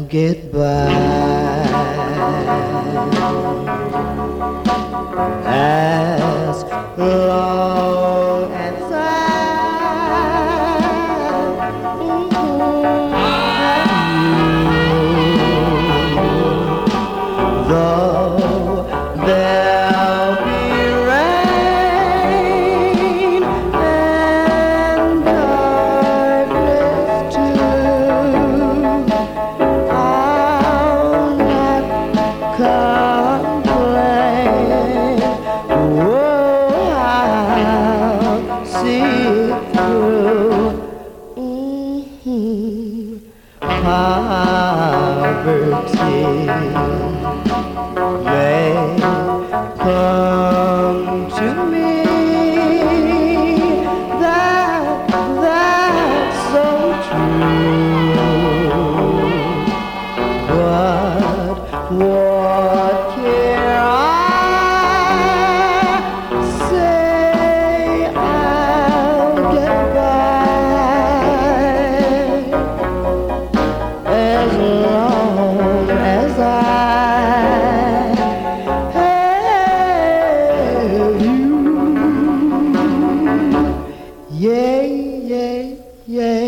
get by as long as though there'll be rain and darkness too, I'll not complain. Oh, I'll see it through. Poverty may come to me, that's so true. But what care I say I'll get by as long as I have you. Yeah, yeah, yeah.